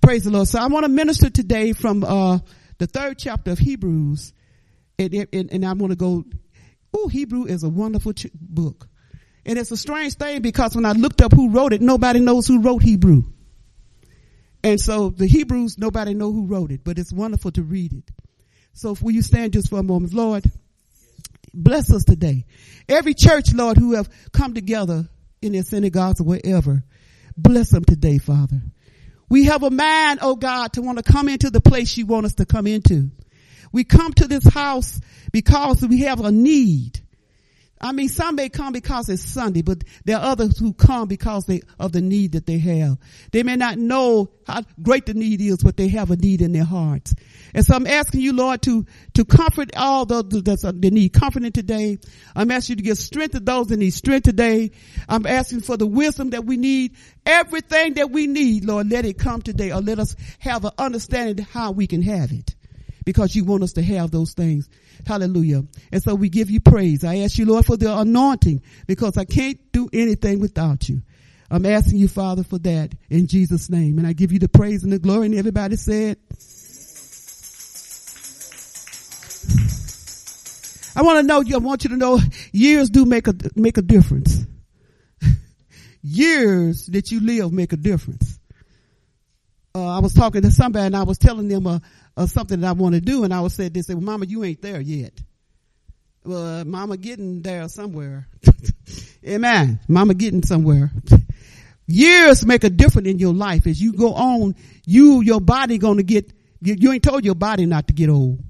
Praise the Lord. So I want to minister today from the 3rd chapter of Hebrews. And I want to go, Hebrew is a wonderful book. And it's a strange thing because when I looked up who wrote it, nobody knows who wrote Hebrew. And so the Hebrews, nobody know who wrote it, but it's wonderful to read it. So will you stand just for a moment? Lord, bless us today. Every church, Lord, who have come together in their synagogues or wherever, bless them today, Father. We have a mind, oh God, to want to come into the place you want us to come into. We come to this house because we have a need. I mean, some may come because it's Sunday, but there are others who come because of the need that they have. They may not know how great the need is, but they have a need in their hearts. And so I'm asking you, Lord, to comfort all those that need comforting today. I'm asking you to give strength to those that need strength today. I'm asking for the wisdom that we need. Everything that we need, Lord, let it come today, or let us have an understanding of how we can have it. Because you want us to have those things. Hallelujah. And so we give you praise. I ask you, Lord, for the anointing, because I can't do anything without you. I'm asking you, Father, for that in Jesus' name. And I give you the praise and the glory. And everybody said, I want you to know years do make a difference. Years that you live make a difference. I was talking to somebody and I was telling them something that I want to do, and I was saying, they said, well, Mama, you ain't there yet. Well, Mama getting there somewhere. Amen. Mama getting somewhere. Years make a difference in your life. As you go on, your body gonna get, you ain't told your body not to get old.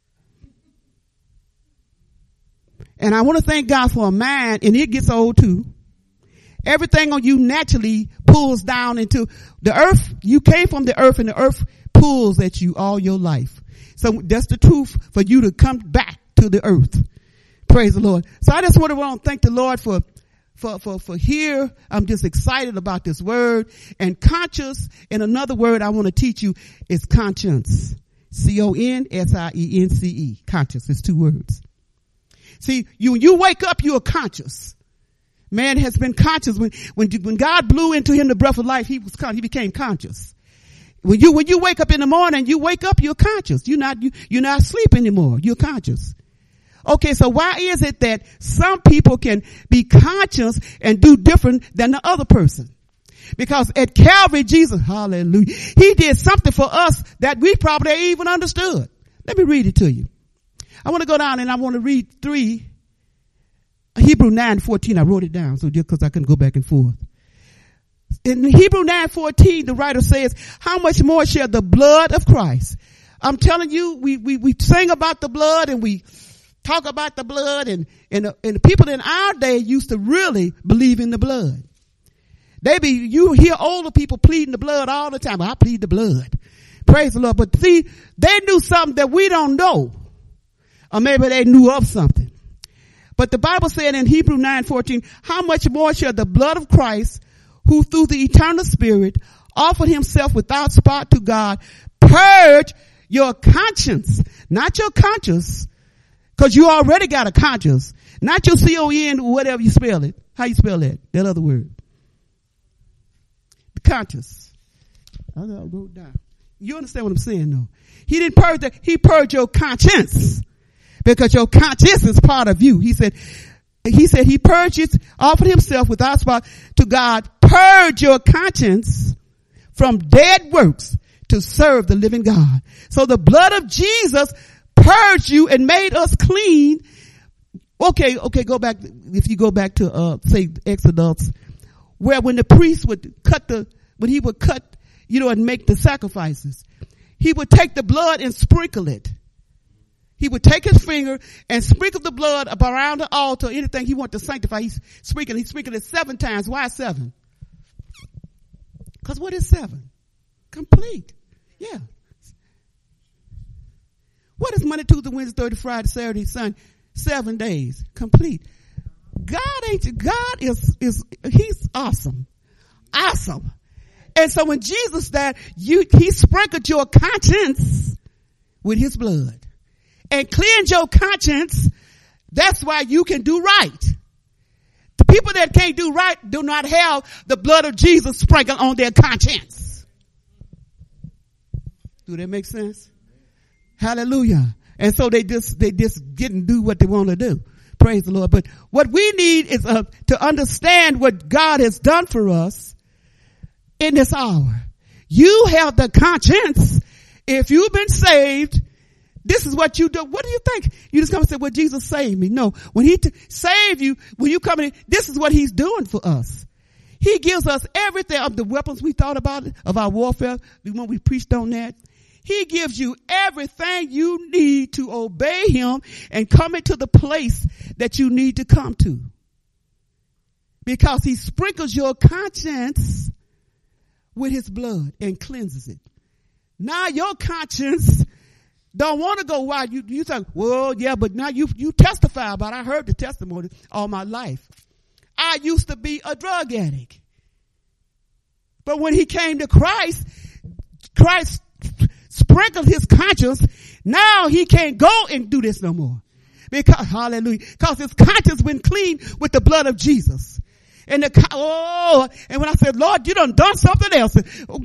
And I want to thank God for a mind, and it gets old too. Everything on you naturally pulls down into the earth. You came from the earth, and the earth pulls at you all your life. So that's the truth for you to come back to the earth. Praise the Lord. So I just want to thank the Lord for here. I'm just excited about this word. And conscious, and another word I want to teach you is conscience. C-O-N-S-I-E-N-C-E. Conscious. It's 2 words. See, when you wake up, you are conscious. Man has been conscious. When God blew into him the breath of life, he became conscious. When you wake up in the morning, you're conscious. You're not asleep anymore. You're conscious. Okay, so why is it that some people can be conscious and do different than the other person? Because at Calvary, Jesus, hallelujah, he did something for us that we probably ain't even understood. Let me read it to you. I want to go down and I want to read Hebrew 9:14. I wrote it down so just because I couldn't go back and forth. In Hebrew 9:14, the writer says, how much more shall the blood of Christ? I'm telling you, we sing about the blood and we talk about the blood, and the people in our day used to really believe in the blood. You hear older people pleading the blood all the time. I plead the blood. Praise the Lord. But see, they knew something that we don't know. Or maybe they knew of something. But the Bible said in Hebrew 9:14, how much more shall the blood of Christ, who through the eternal Spirit offered himself without spot to God, purge your conscience, not your conscience, because you already got a conscience, not your C-O-N, whatever you spell it. How you spell that? That other word. The conscience. I wrote down. You understand what I'm saying, though? He didn't purge that. He purged your conscience. Because your conscience is part of you. He said he purged, offered himself without spot to God. Purge your conscience from dead works to serve the living God. So the blood of Jesus purged you and made us clean. Okay, go back. If you go back to, say Exodus, where when the priest would when he would cut, and make the sacrifices, he would take the blood and sprinkle it. He would take his finger and sprinkle the blood around the altar, anything he wanted to sanctify. He sprinkled it 7 times. Why 7? Because what is 7? Complete. Yeah. What is Monday, Tuesday, Wednesday, Thursday, Friday, Saturday, Sunday? 7 days. Complete. God is he's awesome. Awesome. And so when Jesus died, he sprinkled your conscience with his blood. And cleanse your conscience. That's why you can do right. The people that can't do right do not have the blood of Jesus sprinkled on their conscience. Do that make sense? Hallelujah. And so they just get and do what they want to do. Praise the Lord. But what we need is to understand what God has done for us in this hour. You have the conscience. If you've been saved, this is what you do. What do you think? You just come and say, well, Jesus saved me. No, when he saved you, when you come in, this is what he's doing for us. He gives us everything of the weapons we thought about, of our warfare, when we preached on that. He gives you everything you need to obey him and come into the place that you need to come to. Because he sprinkles your conscience with his blood and cleanses it. Now your conscience don't want to go wild. You think, well, yeah, but now you testify about it. I heard the testimony all my life. I used to be a drug addict. But when he came to Christ sprinkled his conscience. Now he can't go and do this no more. Because, hallelujah, because his conscience been cleaned with the blood of Jesus. And and when I said, Lord, you done something else.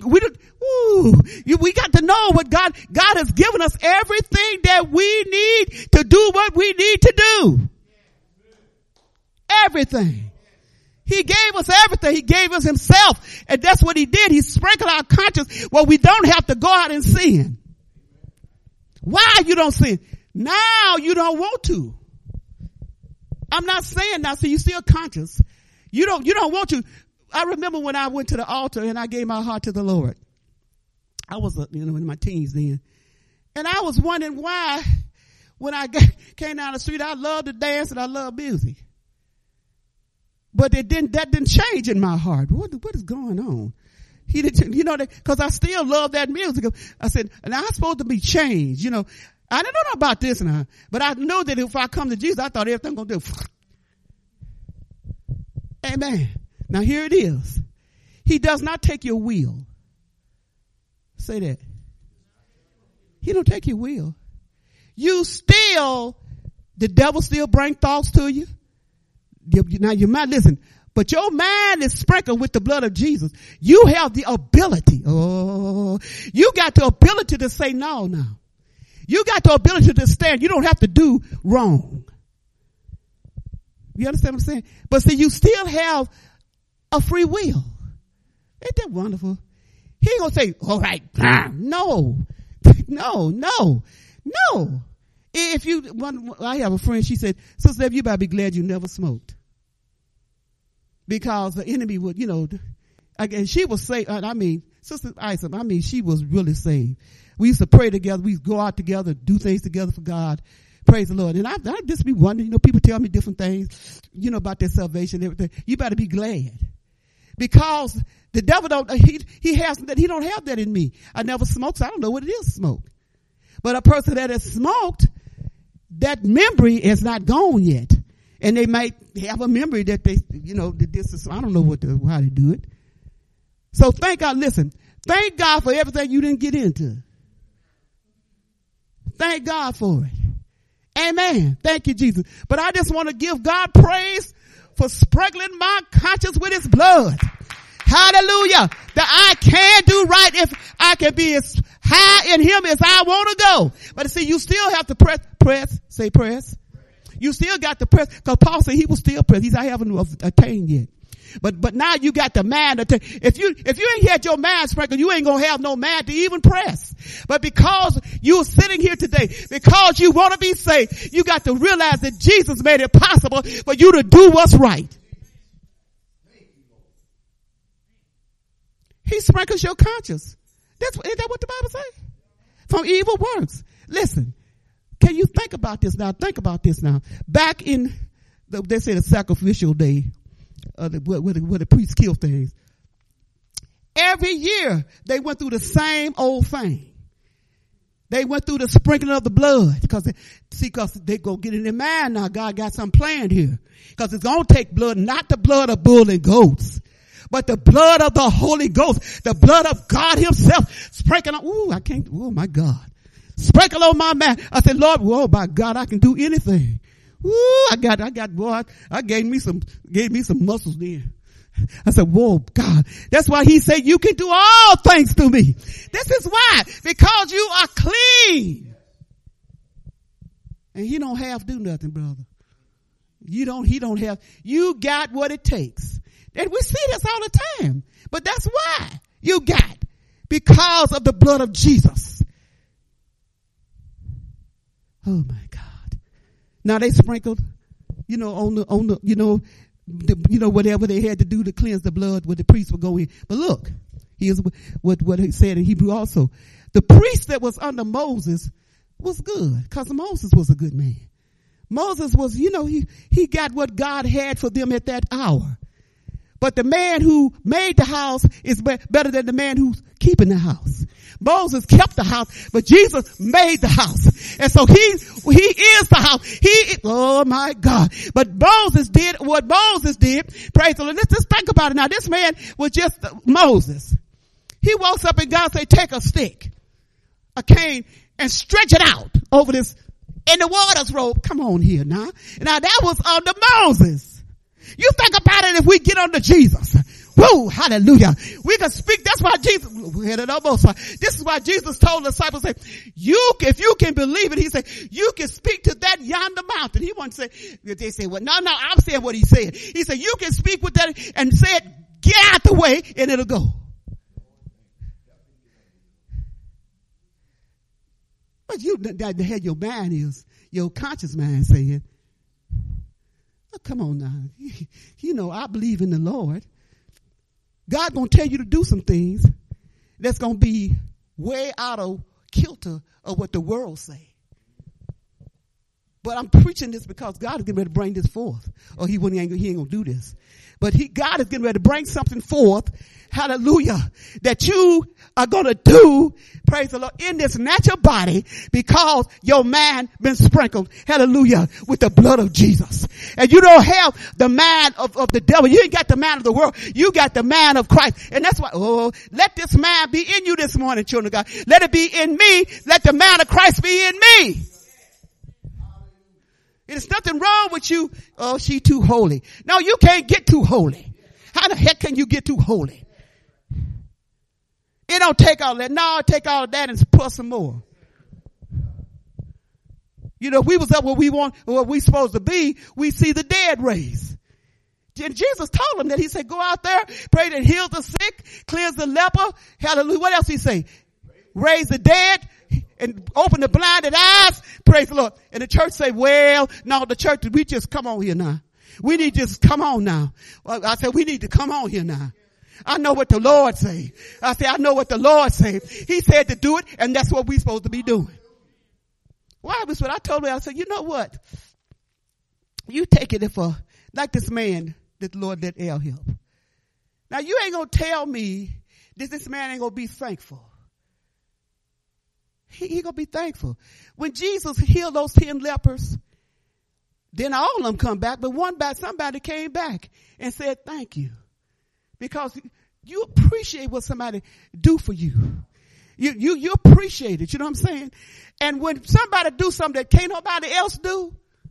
We got to know what God has given us everything that we need to do what we need to do. Everything. He gave us everything. He gave us himself. And that's what he did. He sprinkled our conscience where we don't have to go out and sin. Why you don't sin? Now you don't want to. I'm not saying now, so you still conscious. You don't want to. I remember when I went to the altar and I gave my heart to the Lord. I was, in my teens then. And I was wondering why, when I came down the street, I loved to dance and I loved music. But that didn't change in my heart. What is going on? He didn't, because I still love that music. I said, and I'm supposed to be changed, I don't know about this now, but I know that if I come to Jesus, I thought everything gonna do. Amen. Now here it is. He does not take your will. Say that. He don't take your will. The devil still bring thoughts to you. Now you might listen, but your mind is sprinkled with the blood of Jesus. You have the ability. You got the ability to say no now. You got the ability to stand. You don't have to do wrong. You understand what I'm saying? But see, you still have a free will. Ain't that wonderful? He ain't gonna say, all right, no. I have a friend, she said, Sister Deb, you better be glad you never smoked. Because the enemy would, and she was saved. Sister Isa, she was really saved. We used to pray together. We used to go out together, do things together for God. Praise the Lord. And I just be wondering, people tell me different things, about their salvation and everything. You better be glad. Because the devil he don't have that in me. I never smoked, so I don't know what it is to smoke. But a person that has smoked, that memory is not gone yet. And they might have a memory that that this is, I don't know how to do it. So thank God, listen, thank God for everything you didn't get into. Thank God for it. Amen. Thank you, Jesus. But I just want to give God praise for sprinkling my conscience with his blood. Hallelujah. That I can do right if I can be as high in him as I want to go. But see, you still have to press. You still got to press, because Paul said he was still pressed. He said, I haven't attained yet. But now you got the mind. If you ain't had your mind sprinkled, you ain't gonna have no mind to even press. But because you're sitting here today, because you want to be saved, you got to realize that Jesus made it possible for you to do what's right. He sprinkles your conscience. Isn't that what the Bible says? From evil works. Listen, can you think about this now? Think about this now. Back in, they say the sacrificial day, where the priests kill things. Every year they went through the same old thing. They went through the sprinkling of the blood because they go get in their mind now. God got something planned here, because it's going to take blood, not the blood of bull and goats, but the blood of the Holy Ghost, the blood of God himself sprinkling on. Oh my God. Sprinkle on my man. I said, Lord, my God, I can do anything. I gave me some muscles then. I said, whoa, God. That's why he said, you can do all things through me. This is why. Because you are clean. And he don't have to do nothing, brother. He don't have, you got what it takes. And we see this all the time. But that's why you got. Because of the blood of Jesus. Oh my God. Now they sprinkled, on the, whatever they had to do to cleanse the blood where the priest would go in. But look, here's what he said in Hebrew also. The priest that was under Moses was good because Moses was a good man. Moses was, he got what God had for them at that hour. But the man who made the house is better than the man who's keeping the house. Moses kept the house, but Jesus made the house. And so he is the house. Oh my God. But Moses did what Moses did. Praise the Lord. Let's just think about it now. This man was just Moses. He walks up and God said, take a stick, a cane, and stretch it out over this, and the waters rolled. Come on here now. Now that was under Moses. You think about it if we get under Jesus. Whoa, hallelujah. We can speak. That's why this is why Jesus told the disciples, say, if you can believe it, he said, you can speak to that yonder mountain. He won't say, they say, well, no, I'm saying what he said. He said, you can speak with that and say it, get out the way, and it'll go. But that had your mind is, your conscious mind saying, oh, come on now. I believe in the Lord. God gonna tell you to do some things that's gonna be way out of kilter of what the world say. But I'm preaching this because God is getting ready to bring this forth. Or he ain't gonna do this. But God is getting ready to bring something forth. Hallelujah. That you are going to do, praise the Lord, in this natural body because your mind been sprinkled, hallelujah, with the blood of Jesus. And you don't have the mind of the devil. You ain't got the mind of the world. You got the mind of Christ. And that's why, let this mind be in you this morning, children of God. Let it be in me. Let the mind of Christ be in me. There's nothing wrong with you. Oh, she too holy. No, you can't get too holy. How the heck can you get too holy? It don't take all that. No, take all of that and plus some more. If we was up where we want, or where we supposed to be, we see the dead raised. And Jesus told them that. He said, go out there, pray that heal the sick, cleanse the leper. Hallelujah. What else he say? Raise the dead and open the blinded eyes. Praise the Lord. And the church say, well, no, the church, we just come on here now. We need to just come on now. Well, I said, we need to come on here now. I know what the Lord say. I said, I know what the Lord say. He said to do it, and that's what we're supposed to be doing. Why was what I told her? I said, you know what? You take it like this man that the Lord let El help. Now you ain't gonna tell me that this man ain't gonna be thankful. He gonna be thankful. When Jesus healed those 10 lepers, then all of them come back, but somebody came back and said, thank you. Because you appreciate what somebody do for you. You appreciate it. You know what I'm saying? And when somebody do something that can't nobody else do,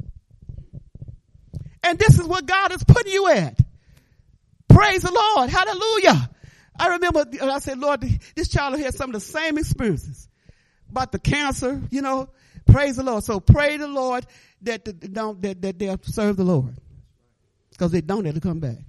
and this is what God is putting you at. Praise the Lord. Hallelujah. I remember I said, Lord, this child had some of the same experiences about the cancer, praise the Lord. So pray the Lord that they'll serve the Lord. Because they don't have to come back.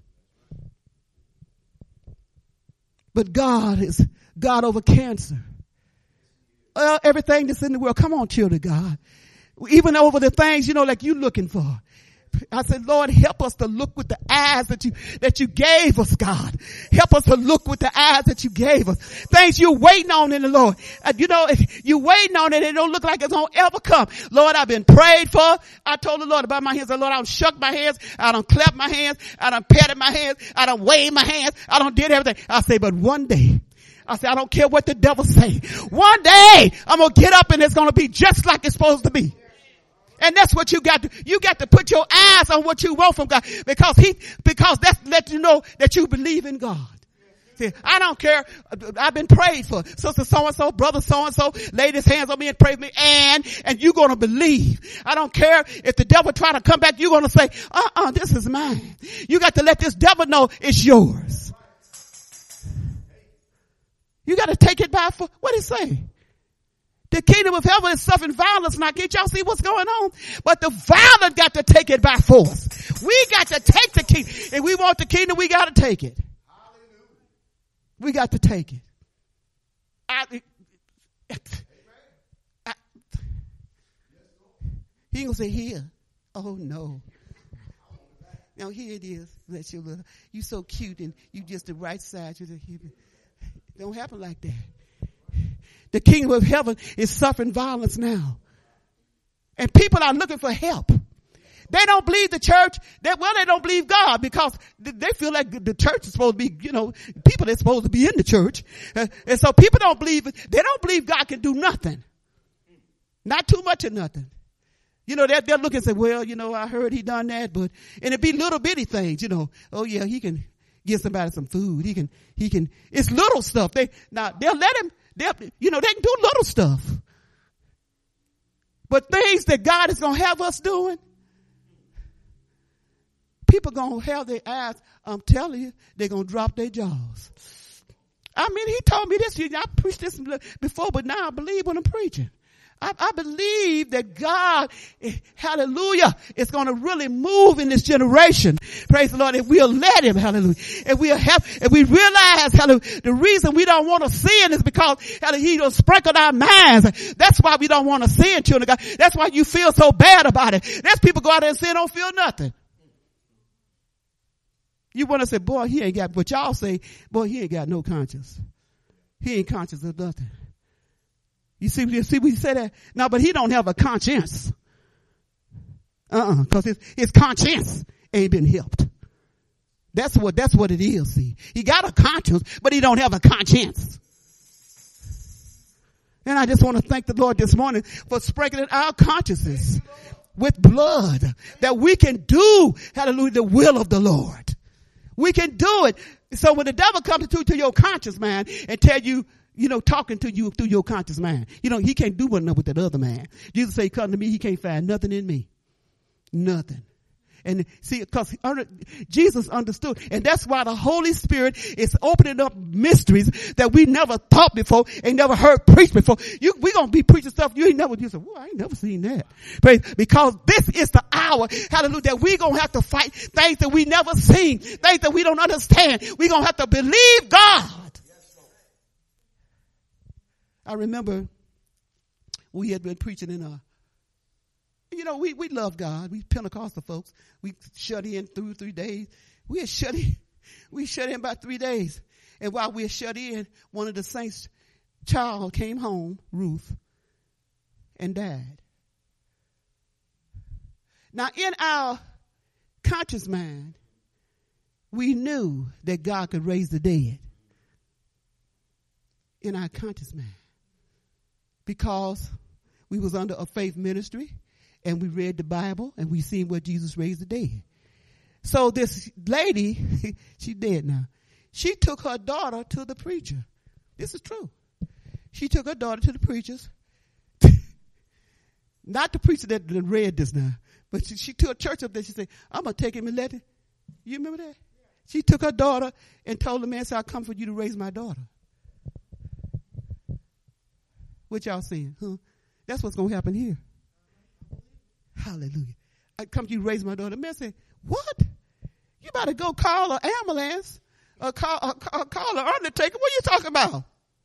But God is God over cancer. Everything that's in the world. Come on, children of God. Even over the things, like you looking for. I said, Lord, help us to look with the eyes that you gave us, God. Help us to look with the eyes that you gave us. Things you're waiting on in the Lord. If you're waiting on it, it don't look like it's going to ever come. Lord, I've been prayed for. I told the Lord about my hands. Lord, I don't shuck my hands. I don't clap my hands. I don't patted my hands. I don't wave my hands. I don't did everything. I say, but one day, I say, I don't care what the devil say. One day, I'm going to get up and it's going to be just like it's supposed to be. And that's what you got to put your eyes on what you want from God because that's let you know that you believe in God. See, I don't care. I've been prayed for. Sister so-and-so, brother so-and-so, laid his hands on me and prayed for me. And you're going to believe. I don't care if the devil try to come back. You're going to say, this is mine. You got to let this devil know it's yours. You got to take it by force. What did he say? The kingdom of heaven is suffering violence. Now, can't y'all see what's going on? But the violent got to take it by force. We got to take the kingdom. If we want the kingdom, we got to take it. We got to take it. He ain't gonna say here. Oh no. Now here it is. Bless you, little. You so cute and you just the right side. Don't happen like that. The kingdom of heaven is suffering violence now. And people are looking for help. They don't believe the church. They don't believe God because they feel like the church is supposed to be, people that's supposed to be in the church. And so people don't believe, they don't believe God can do nothing. Not too much of nothing. They're looking and say, well, I heard he done that, and it'd be little bitty things, oh yeah, he can give somebody some food. He can, it's little stuff. They'll let him, they can do little stuff. But things that God is going to have us doing, people going to have their eyes, I'm telling you, they're going to drop their jaws. I mean, he told me this, I preached this before, but now I believe when I'm preaching. I believe that God, hallelujah, is going to really move in this generation. Praise the Lord. If we'll let him, hallelujah. If we realize, hallelujah, the reason we don't want to sin is because, hallelujah, he don't sprinkle our minds. That's why we don't want to sin, children of God. That's why you feel so bad about it. There's people go out there and sin, don't feel nothing. You want to say, boy, he ain't got, but y'all say, boy, he ain't got no conscience. He ain't conscious of nothing. You see, we say that? No, but he don't have a conscience. Cause his conscience ain't been helped. That's what it is, see. He got a conscience, but he don't have a conscience. And I just want to thank the Lord this morning for sprinkling our consciences with blood that we can do, hallelujah, the will of the Lord. We can do it. So when the devil comes to your conscience, man, and tell you, talking to you through your conscious mind. He can't do nothing with that other man. Jesus said, come to me, he can't find nothing in me. Nothing. And see, because Jesus understood. And that's why the Holy Spirit is opening up mysteries that we never thought before and never heard preached before. We're going to be preaching stuff you say, well, I ain't never seen that. Because this is the hour, hallelujah, that we're going to have to fight things that we never seen, things that we don't understand. We're going to have to believe God. I remember we had been preaching in we love God. We Pentecostal folks. We shut in through 3 days. We shut in about 3 days. And while we were shut in, one of the saints' child came home, Ruth, and died. Now in our conscious mind, we knew that God could raise the dead. In our conscious mind. Because we was under a faith ministry and we read the Bible and we seen where Jesus raised the dead. So this lady, she's dead now. She took her daughter to the preacher. This is true. She took her daughter to the preachers. Not the preacher that read this now, but she took a church up there. She said, I'm going to take him and let him. You remember that? She took her daughter and told the man, I'll come for you to raise my daughter. What y'all saying? Huh? That's what's going to happen here. Hallelujah. I come to you, raise my daughter. The man said, what? You better go call an ambulance or call an undertaker. What are you talking about?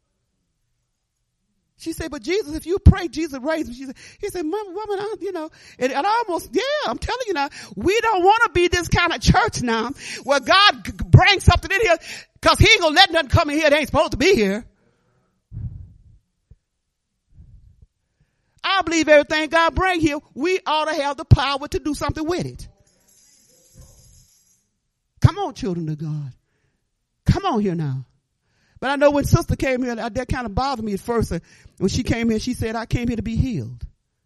She said, but Jesus, if you pray, Jesus raised me. He said, woman, and almost, I'm telling you now, we don't want to be this kind of church now where God brings something in here because he ain't going to let nothing come in here that ain't supposed to be here. I believe everything God bring here, we ought to have the power to do something with it. Come on, children of God. Come on here now. But I know when sister came here, that kind of bothered me at first. When she came here, she said, I came here to be healed.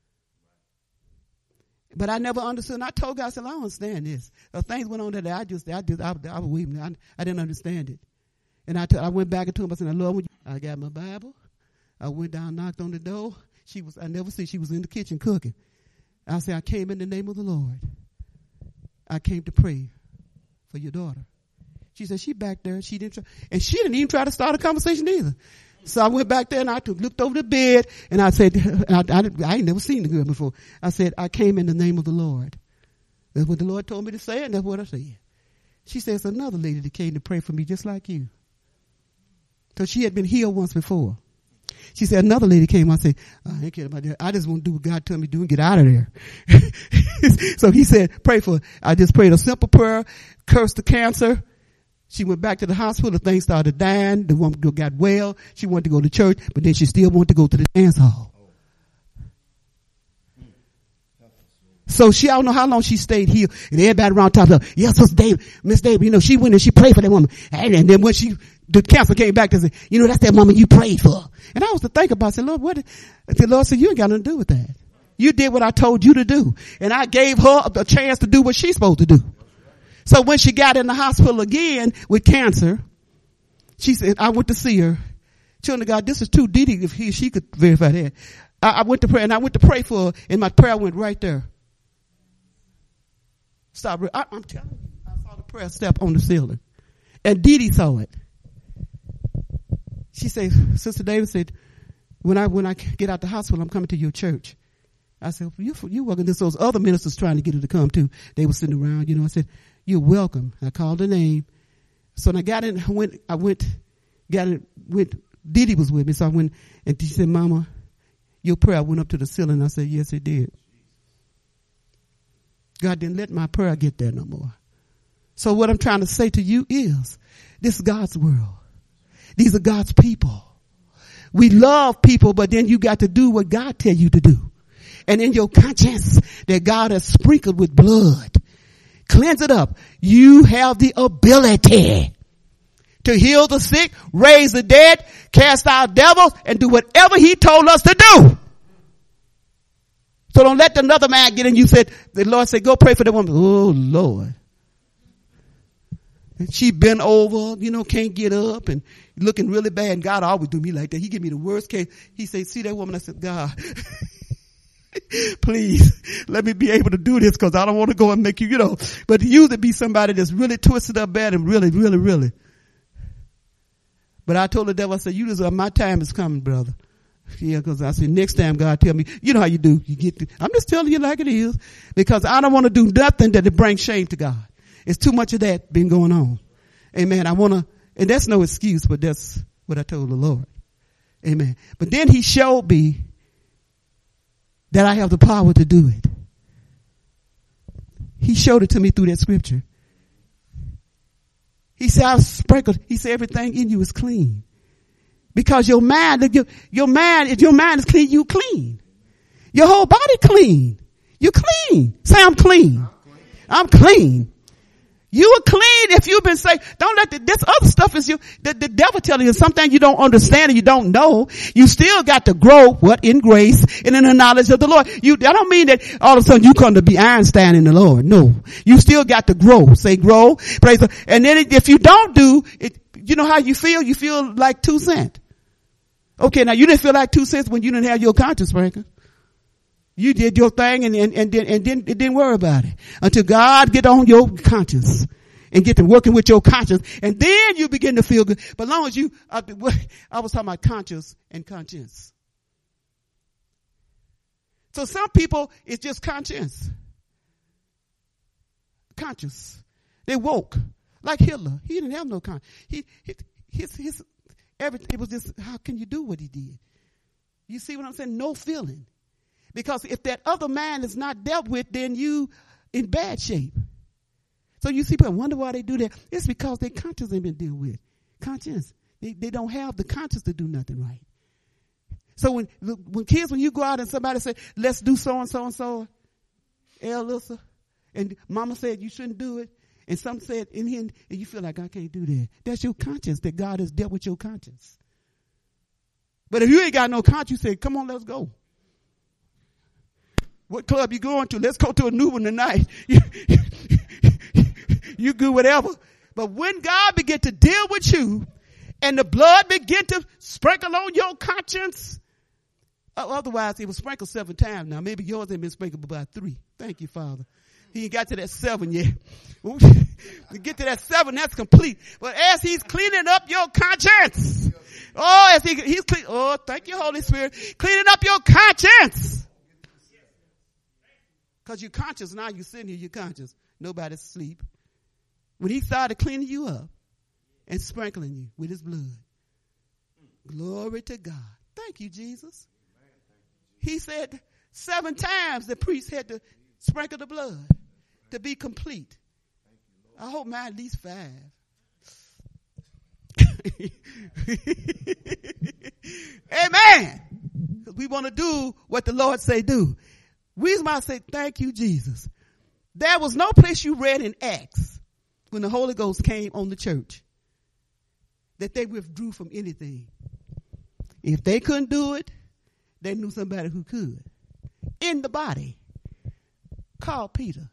But I never understood. And I told God, I said, I don't understand this. Things went on that I was weeping. I didn't understand it. And I went back into him. I said, Lord, I got my Bible. I went down, knocked on the door. I never see, she was in the kitchen cooking. I said, I came in the name of the Lord. I came to pray for your daughter. She said, she back there. She didn't even try to start a conversation either. So I went back there and I looked over the bed and I said, I ain't never seen the girl before. I said, I came in the name of the Lord. That's what the Lord told me to say, and that's what I said. She says, another lady that came to pray for me just like you. Because she had been healed once before. She said, another lady came. I said, I ain't care about that. I just want to do what God told me to do and get out of there. So he said, pray for her. I just prayed a simple prayer, cursed the cancer. She went back to the hospital. Things started dying. The woman got well. She wanted to go to church, but then she still wanted to go to the dance hall. So I don't know how long she stayed here. And everybody around talked to her. Yes, Miss David, she went and she prayed for that woman. And then when the cancer came back and said, that's that woman you prayed for. And I was to think about it. I said, Lord, the Lord said, you ain't got nothing to do with that. You did what I told you to do. And I gave her a chance to do what she's supposed to do. So when she got in the hospital again with cancer, she said, I went to see her. Children of God, this is too Didi if she could verify that. I went to pray and I went to pray for her and my prayer went right there. Stop. I'm telling you, I saw the prayer step on the ceiling. And Didi saw it. She said, Sister David said, when I get out the hospital, I'm coming to your church. I said, you welcome. This those other ministers trying to get her to come too. They were sitting around, I said, you're welcome. I called her name. So when I got in, Didi was with me. So I went and she said, Mama, your prayer went up to the ceiling. I said, yes, it did. God didn't let my prayer get there no more. So what I'm trying to say to you is, this is God's world. These are God's people. We love people, but then you got to do what God tell you to do. And in your conscience that God has sprinkled with blood, cleanse it up. You have the ability to heal the sick, raise the dead, cast out devils, and do whatever he told us to do. So don't let another man get in. The Lord said, go pray for the woman. Oh, Lord. And she bent over, can't get up and looking really bad. And God always do me like that. He give me the worst case. He said, see that woman? I said, God, please let me be able to do this because I don't want to go and make you, but you to be somebody that's really twisted up bad and really, really, really. But I told the devil, I said, you deserve, my time is coming, brother. Yeah, because I said, next time God tell me, you know how you do. I'm just telling you like it is because I don't want to do nothing that it brings shame to God. It's too much of that been going on. Amen. And that's no excuse, but that's what I told the Lord. Amen. But then he showed me that I have the power to do it. He showed it to me through that scripture. He said, I sprinkled. He said, everything in you is clean. Because your mind, if your mind is clean, you clean. Your whole body clean. You clean. Say, I'm clean. I'm clean. You are clean if you've been saved. Don't let this other stuff is the devil telling you something you don't understand and you don't know. You still got to grow in grace and in the knowledge of the Lord. I don't mean that all of a sudden you come to be Einstein in the Lord. No, you still got to grow. Say grow. Praise the Lord. And then if you don't do it, you know how you feel? You feel like 2 cents. Okay, now you didn't feel like 2 cents when you didn't have your conscience, Franklin. You did your thing and then didn't worry about it until God get on your conscience and get to working with your conscience. And then you begin to feel good. But as long as I was talking about conscience and conscience. So some people, it's just conscience. Conscious. They woke. Like Hitler. He didn't have no conscience. His everything, it was just, how can you do what he did? You see what I'm saying? No feeling. Because if that other man is not dealt with, then you in bad shape. So you see people wonder why they do that. It's because their conscience ain't been dealt with. Conscience. They don't have the conscience to do nothing right. So when you go out and somebody say, let's do so and so and so, Alyssa, and mama said you shouldn't do it, and some said in here, and you feel like I can't do that. That's your conscience, that God has dealt with your conscience. But if you ain't got no conscience, you say, come on, let's go. What club you going to? Let's go to a new one tonight. You do whatever. But when God begin to deal with you and the blood begin to sprinkle on your conscience. Otherwise, it was sprinkled 7 times. Now, maybe yours ain't been sprinkled about 3. Thank you, Father. He ain't got to that 7 yet. To get to that 7, that's complete. But as he's cleaning up your conscience, as he's clean. Oh, thank you, Holy Spirit. Cleaning up your conscience. Because you're conscious now. You're sitting here, you're conscious. Nobody's asleep. When he started cleaning you up and sprinkling you with his blood. Glory to God. Thank you, Jesus. He said 7 times the priest had to sprinkle the blood to be complete. I hope mine at least 5. Amen. Because we want to do what the Lord say do. Reason why I say thank you, Jesus. There was no place you read in Acts when the Holy Ghost came on the church that they withdrew from anything. If they couldn't do it, they knew somebody who could. In the body. Called Peter.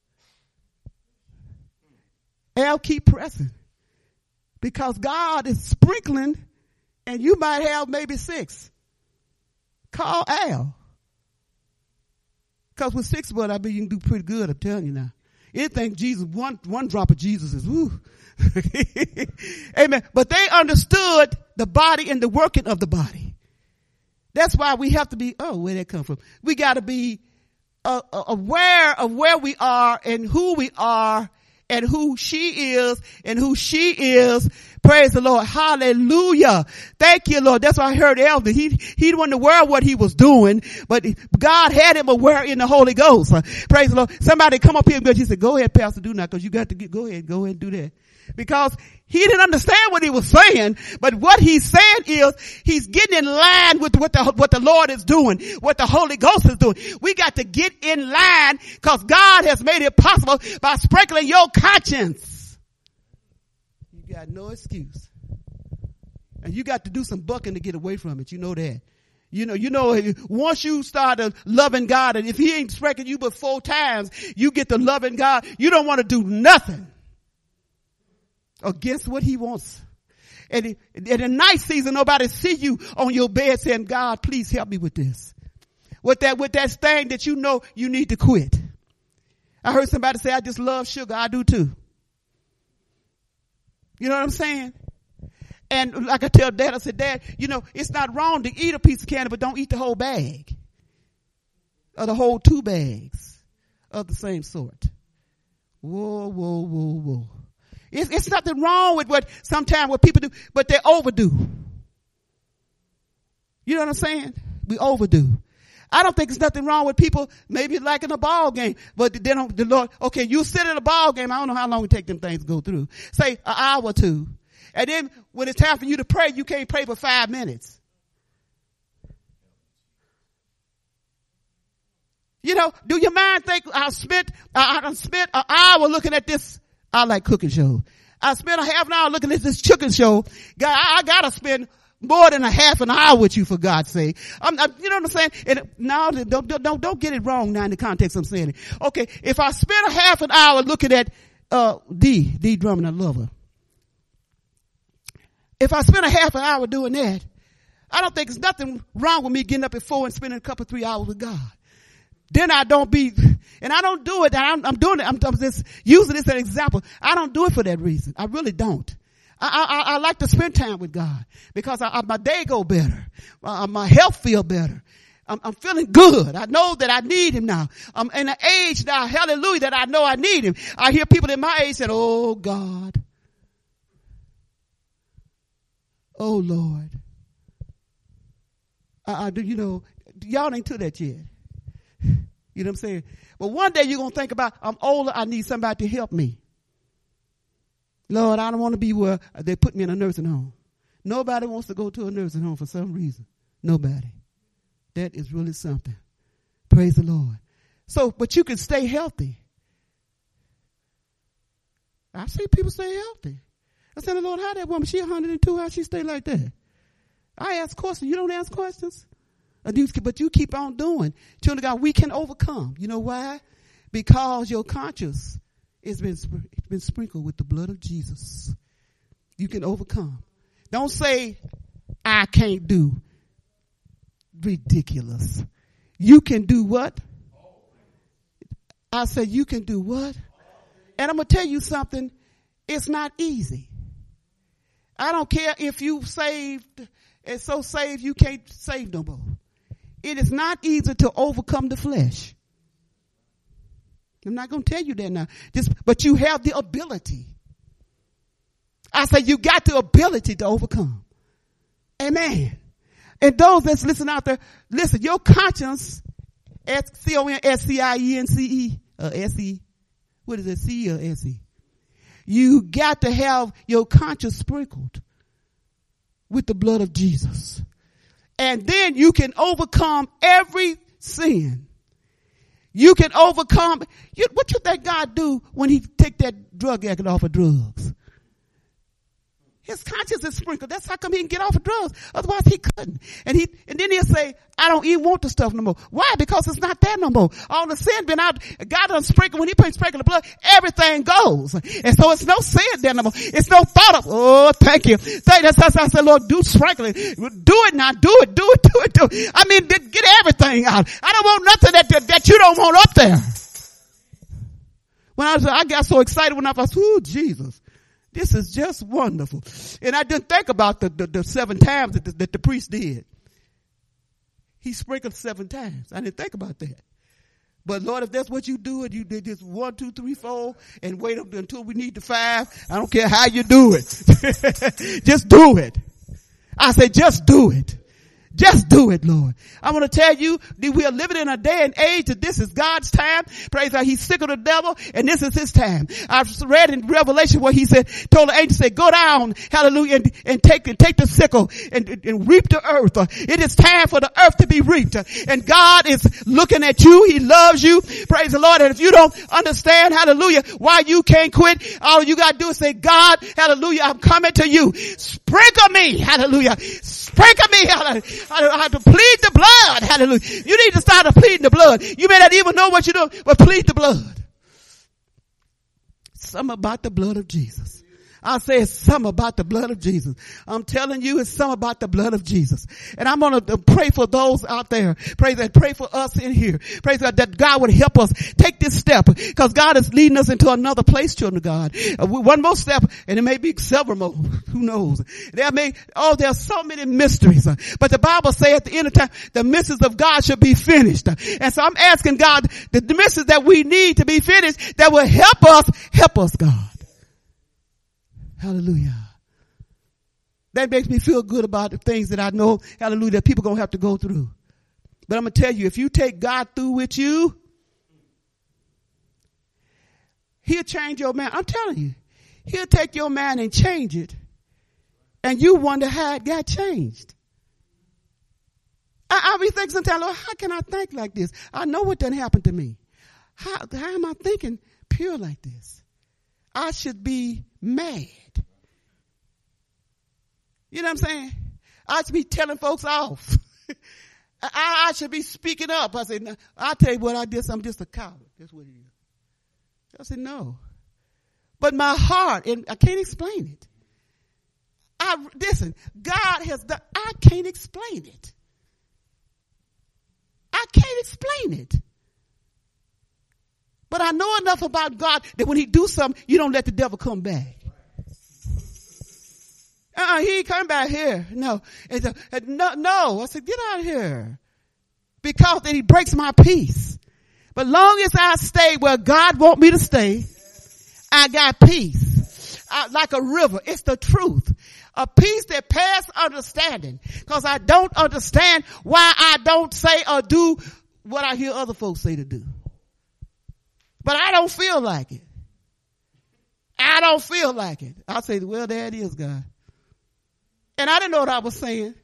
Al, keep pressing. Because God is sprinkling, and you might have maybe 6. Call Al. Because with 6 blood, I bet you can do pretty good, I'm telling you now. Anything Jesus, one drop of Jesus is, woo. Amen. But they understood the body and the working of the body. That's why we have to be, where'd that come from? We got to be aware of where we are and who we are and who she is and who she is. Praise the Lord. Hallelujah. Thank you, Lord. That's why I heard Elder. He wasn't aware of what he was doing, but God had him aware in the Holy Ghost. Praise the Lord. Somebody come up here and he said, go ahead, Pastor, do not, because you got to go ahead and do that. Because he didn't understand what he was saying, but what he's saying is he's getting in line with what the Lord is doing, what the Holy Ghost is doing. We got to get in line because God has made it possible by sprinkling your conscience. You got no excuse. And you got to do some bucking to get away from it. You know that. You know, once you start loving God, and if he ain't sprinkling you but 4 times, you get to loving God. You don't want to do nothing against what he wants. And in the night season, nobody see you on your bed saying, God, please help me with this. With that thing that you know you need to quit. I heard somebody say, I just love sugar. I do too. You know what I'm saying? And like I tell Dad, I said, Dad, it's not wrong to eat a piece of candy, but don't eat the whole bag. Or the whole 2 bags of the same sort. Whoa, whoa, whoa, whoa. It's nothing wrong with what people do, but they overdo. You know what I'm saying? We overdo. I don't think there's nothing wrong with people maybe liking a ball game, but then the Lord, okay, you sit in a ball game. I don't know how long it take them things to go through. Say an hour or 2. And then when it's time for you to pray, you can't pray for 5 minutes. Do your mind think I spent an hour looking at this? I like cooking shows. I spent a half an hour looking at this chicken show. God, I gotta spend more than a half an hour with you, for God's sake. You know what I'm saying? And now, don't get it wrong now in the context I'm saying it. Okay, if I spend a half an hour looking at D Drummond, I love her. If I spend a half an hour doing that, I don't think there's nothing wrong with me getting up at 4 and spending a couple 3 hours with God. Then I don't do it. I'm doing it. I'm just using this as an example. I don't do it for that reason. I really don't. I like to spend time with God because my day go better. My health feel better. I'm feeling good. I know that I need him now. I'm in an age now, hallelujah, that I know I need him. I hear people in my age saying, oh God. Oh Lord. Y'all ain't to that yet. You know what I'm saying? But one day you're going to think about, I'm older, I need somebody to help me. Lord, I don't want to be where they put me in a nursing home. Nobody wants to go to a nursing home for some reason. Nobody. That is really something. Praise the Lord. So, but you can stay healthy. I see people stay healthy. I said, Lord, how that woman, she 102, how she stay like that? I ask questions. You don't ask questions? But you keep on doing. Children of God, we can overcome. You know why? Because your conscience has been sprinkled with the blood of Jesus. You can overcome. Don't say, I can't do. Ridiculous. You can do what? I said, you can do what? And I'm going to tell you something. It's not easy. I don't care if you saved and so saved you can't save no more. It is not easy to overcome the flesh. I'm not going to tell you that now. But you have the ability. I say you got the ability to overcome. Amen. And those that's listening out there, listen, your conscience, C-O-N-S-C-I-E-N-C-E, S-E, what is it, C or S-E? You got to have your conscience sprinkled with the blood of Jesus. And then you can overcome every sin. You can overcome, what you think God do when he take that drug addict off of drugs? His conscience is sprinkled. That's how come he can get off of drugs. Otherwise he couldn't. And then he'll say, I don't even want the stuff no more. Why? Because it's not there no more. All the sin been out. God done sprinkled. When he sprinkle the blood, everything goes. And so it's no sin there no more. It's no thought of, oh, thank you. That's how I said, Lord, do sprinkling. Do it now. Do it. I mean, get everything out. I don't want nothing that you don't want up there. When I got so excited when I was, ooh, Jesus. This is just wonderful. And I didn't think about the 7 times that the priest did. He sprinkled 7 times. I didn't think about that. But Lord, if that's what you do, and you did just 1, 2, 3, 4, and wait up until we need the 5, I don't care how you do it. Just do it. I say, just do it. Just do it, Lord. I want to tell you that we are living in a day and age that this is God's time. Praise God. He's sick of the devil and this is his time. I've read in Revelation where he said, told the angel, go down, hallelujah, and take the sickle and reap the earth. It is time for the earth to be reaped. And God is looking at you. He loves you. Praise the Lord. And if you don't understand, hallelujah, why you can't quit, all you got to do is say, God, hallelujah, I'm coming to you. Sprinkle me, hallelujah. Sprinkle me, hallelujah. I have to plead the blood. Hallelujah. You need to start pleading the blood. You may not even know what you're doing, but plead the blood. Something about the blood of Jesus. I say it's something about the blood of Jesus. I'm telling you, it's something about the blood of Jesus. And I'm going to pray for those out there. Pray for us in here. Praise God that God would help us take this step because God is leading us into another place, children of God. One more step and it may be several more. Who knows? There are so many mysteries. But the Bible says at the end of time, the mysteries of God should be finished. And so I'm asking God the mysteries that we need to be finished that will help us, God. Hallelujah. That makes me feel good about the things that I know, hallelujah, that people are going to have to go through. But I'm going to tell you, if you take God through with you, he'll change your mind. I'm telling you, he'll take your mind and change it. And you wonder how it got changed. I'll be thinking sometimes, Lord, how can I think like this? I know what done happened to me. How am I thinking pure like this? I should be mad. You know what I'm saying? I should be telling folks off. I should be speaking up. I said, no, I'll tell you what I did. I'm just a coward. That's what it is. I said, no. But my heart, and I can't explain it. Listen, God has done, I can't explain it. I can't explain it. But I know enough about God that when he do something, you don't let the devil come back. He ain't coming back here. No. No. I said, get out of here. Because then he breaks my peace. But long as I stay where God want me to stay, I got peace. Like a river. It's the truth. A peace that passes understanding. Because I don't understand why I don't say or do what I hear other folks say to do. But I don't feel like it. I don't feel like it. I say, well, there it is, God. And I didn't know what I was saying.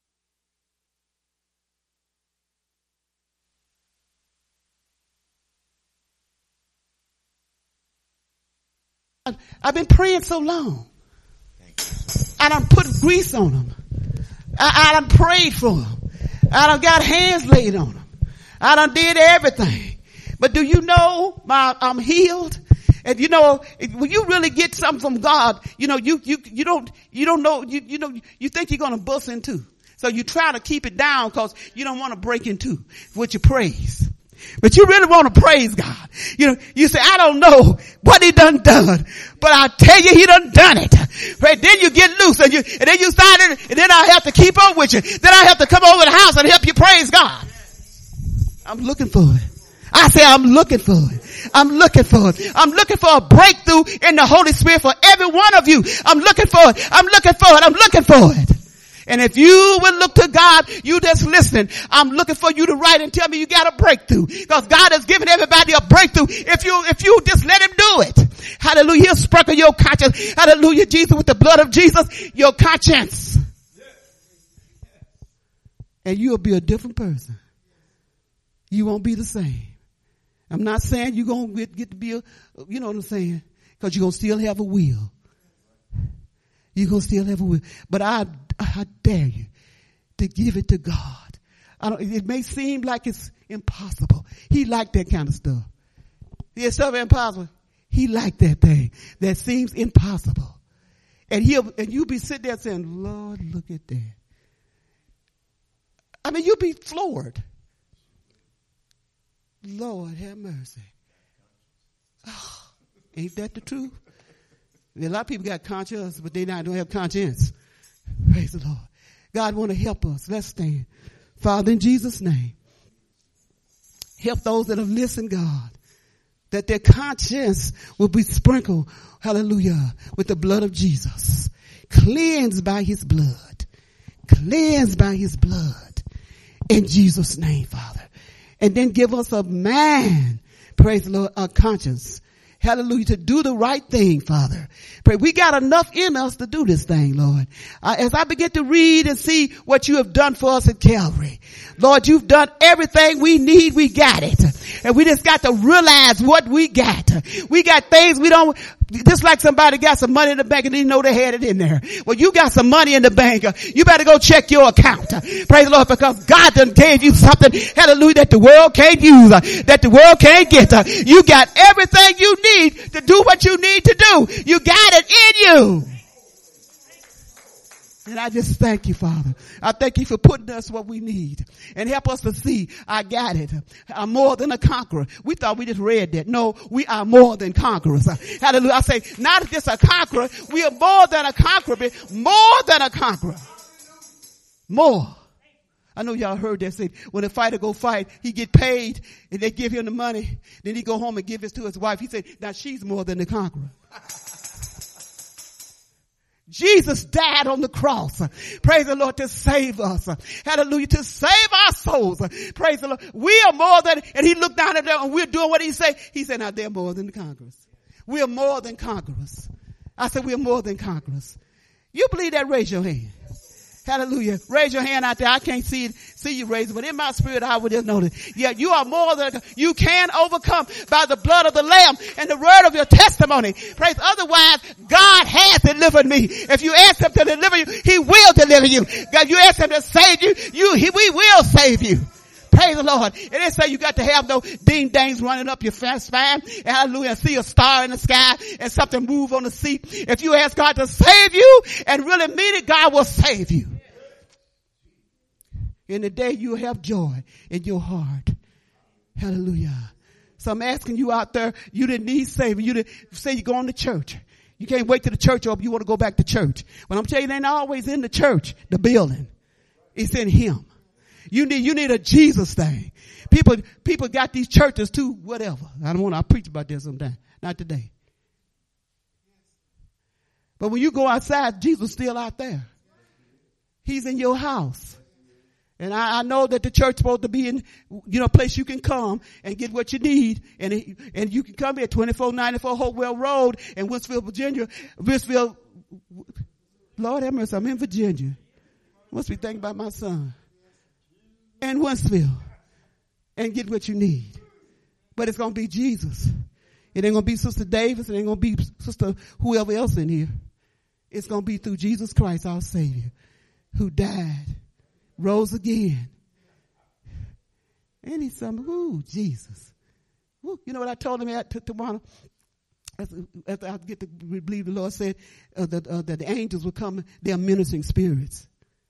I've been praying so long. I done put grease on them. I done prayed for them. I done got hands laid on them. I done did everything. But do you know I'm healed? And you know, when you really get something from God, you know, you don't know, you think you're going to bust into. So you try to keep it down because you don't want to break into with your praise. But you really want to praise God. You know, you say, I don't know what he done, but I tell you, he done it. Right? Then you get loose and then you start it, and then I have to keep on with you. Then I have to come over to the house and help you praise God. I'm looking for it. I say, I'm looking for it. I'm looking for it. I'm looking for a breakthrough in the Holy Spirit for every one of you. I'm looking for it. I'm looking for it. I'm looking for it. And if you will look to God, you just listening. I'm looking for you to write and tell me you got a breakthrough. Because God has given everybody a breakthrough. If you just let him do it. Hallelujah. He'll sprinkle your conscience. Hallelujah. Jesus, with the blood of Jesus, your conscience. And you'll be a different person. You won't be the same. I'm not saying you're going to get to be you know what I'm saying? Because you're going to still have a will. You're going to still have a will. But I dare you to give it to God. It may seem like it's impossible. He liked that kind of stuff. It's stuff impossible. He liked that thing that seems impossible. And you'll be sitting there saying, Lord, look at that. I mean, you'll be floored. Lord, have mercy. Oh, ain't that the truth? A lot of people got conscience, but they don't have conscience. Praise the Lord. God want to help us. Let's stand. Father, in Jesus' name, help those that have listened, God, that their conscience will be sprinkled, hallelujah, with the blood of Jesus. Cleansed by his blood. Cleansed by his blood. In Jesus' name, Father. And then give us a man, praise the Lord, a conscience. Hallelujah, to do the right thing, Father. Pray we got enough in us to do this thing, Lord. As I begin to read and see what you have done for us at Calvary, Lord, you've done everything we need. We got it. And we just got to realize what we got. We got things we don't, just like somebody got some money in the bank and didn't know they had it in there. Well, you got some money in the bank. You better go check your account. Praise the Lord, because God done gave you something, hallelujah, that the world can't use, that the world can't get. You got everything you need to do what you need to do. You got it in you. And I just thank you, Father. I thank you for putting us what we need and help us to see I got it. I'm more than a conqueror. We thought we just read that. No, we are more than conquerors. Hallelujah. I say not just a conqueror. We are more than a conqueror, but more than a conqueror. More. I know y'all heard that say when a fighter go fight, he get paid and they give him the money. Then he go home and give it to his wife. He said, now she's more than a conqueror. Jesus died on the cross. Praise the Lord, to save us. Hallelujah, to save our souls. Praise the Lord. We are more than, and he looked down at them and we're doing what he said. He said, now they're more than the conquerors. We are more than conquerors. I said, we are more than conquerors. You believe that? Raise your hand. Hallelujah. Raise your hand out there. I can't see you raise it, but in my spirit, I would just know that. Yeah, you are more than, you can overcome by the blood of the Lamb and the word of your testimony. Praise. Otherwise, God has delivered me. If you ask him to deliver you, he will deliver you. God, you ask him to save you, we will save you. Praise the Lord. It didn't say you got to have no ding-dangs running up your spine. Hallelujah. And see a star in the sky and something move on the sea. If you ask God to save you and really mean it, God will save you. In the day you have joy in your heart. Hallelujah. So I'm asking you out there, you didn't need saving. You didn't say you're going to church. You can't wait till the church open. You want to go back to church. But I'm telling you, it ain't always in the church, the building. It's in him. You need a Jesus thing. People got these churches too, whatever. I'll preach about that sometime. Not today. But when you go outside, Jesus is still out there. He's in your house. And I know that the church is supposed to be in, a place you can come and get what you need. And you can come here, 2494 Hopewell Road in Winsfield, Virginia. Lord have mercy, I'm in Virginia. Must be thinking about my son. And Winsfield. And get what you need. But it's going to be Jesus. It ain't going to be Sister Davis. It ain't going to be Sister whoever else in here. It's going to be through Jesus Christ, our Savior, who died, rose again. And he's something, Jesus. Ooh, you know what I told him at Tawana? As I get to believe the Lord said that the angels will come, they're ministering spirits.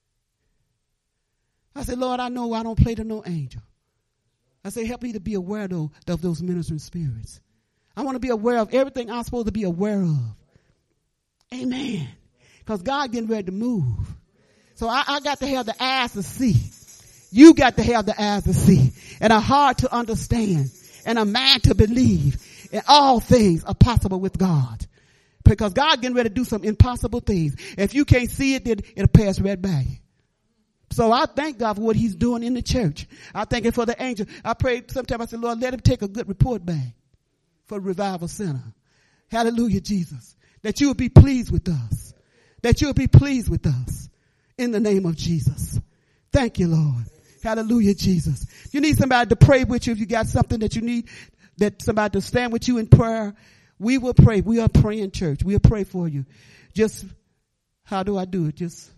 I said, Lord, I know I don't play to no angel. I said, help me to be aware of those ministering spirits. I want to be aware of everything I'm supposed to be aware of. Amen. Because God getting ready to move. So I got to have the eyes to see. You got to have the eyes to see. And a heart to understand. And a mind to believe. And all things are possible with God. Because God getting ready to do some impossible things. If you can't see it, then it'll pass right by you. So I thank God for what he's doing in the church. I thank him for the angel. I prayed sometime, I said, Lord, let him take a good report back for Revival Center. Hallelujah, Jesus. That you will be pleased with us. That you will be pleased with us. In the name of Jesus. Thank you, Lord. Hallelujah, Jesus. If you need somebody to pray with you, if you got something that you need, that somebody to stand with you in prayer, we will pray. We are praying church. We'll pray for you. Just, how do I do it? Just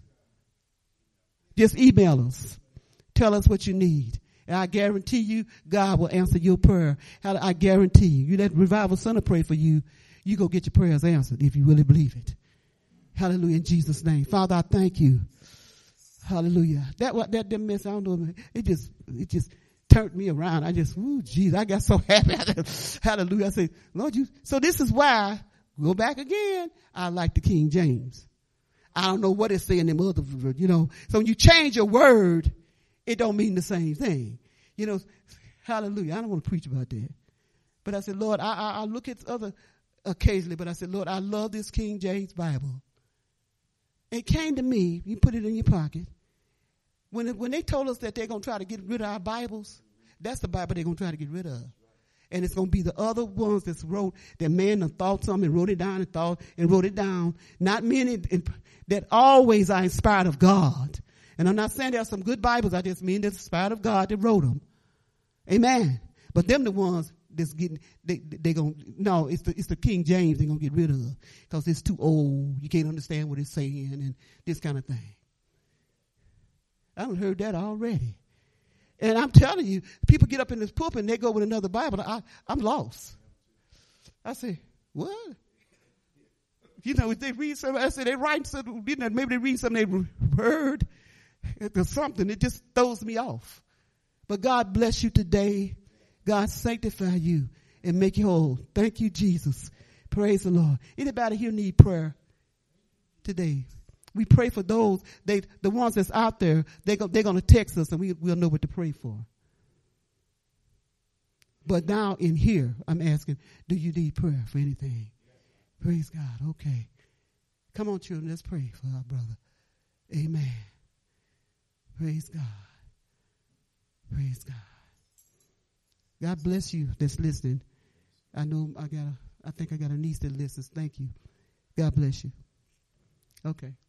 email us. Tell us what you need. And I guarantee you, God will answer your prayer. I guarantee you. You let Revival Center pray for you. You go get your prayers answered if you really believe it. Hallelujah, in Jesus' name. Father, I thank you. Hallelujah. That mess, I don't know, it just turned me around. I just, Jesus, I got so happy. Hallelujah. I say, Lord, so this is why, go back again, I like the King James. I don't know what it's saying in the other, So when you change your word, it don't mean the same thing. Hallelujah. I don't want to preach about that. But I said, Lord, I look at other occasionally, but I said, Lord, I love this King James Bible. It came to me, you put it in your pocket. When they told us that they're going to try to get rid of our Bibles, that's the Bible they're going to try to get rid of. And it's going to be the other ones that's wrote, that man done thought something and wrote it down and thought and wrote it down. Not many that always are inspired of God. And I'm not saying there are some good Bibles. I just mean that's inspired of God that wrote them. Amen. But them the ones that's getting, it's the King James they're going to get rid of. Because it's too old. You can't understand what it's saying and this kind of thing. I haven't heard that already. And I'm telling you, people get up in this pulpit and they go with another Bible. I'm lost. I say, what? If they read something, I say they write something, maybe they read something they heard or something. It just throws me off. But God bless you today. God sanctify you and make you whole. Thank you, Jesus. Praise the Lord. Anybody here need prayer today? We pray for those, the ones that's out there, they're going to text us and we'll know what to pray for. But now in here, I'm asking, do you need prayer for anything? Praise God. Okay. Come on, children, let's pray for our brother. Amen. Praise God. Praise God. God bless you that's listening. I know I think I got a niece that listens. Thank you. God bless you. Okay.